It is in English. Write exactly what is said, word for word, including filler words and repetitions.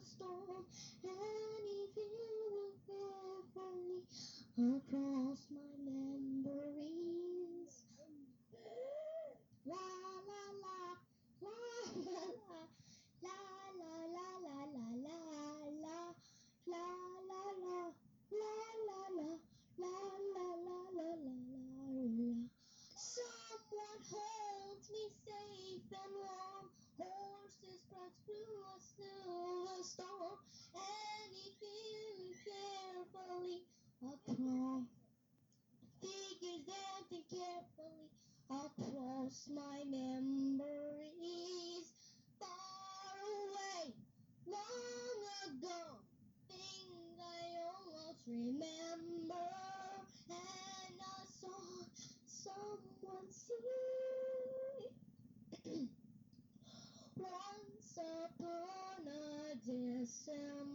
storm, and he flew carefully across my memories. La la la, la la la, la la la la la la la, la la la, la la la, la la la la la la. Someone holds me safe and warm. Horses press through a through a storm, and he feels me carefully across. Figures dancing carefully across my memories. Far away, long ago, things I almost remember, and I saw someone sing. Once upon a December.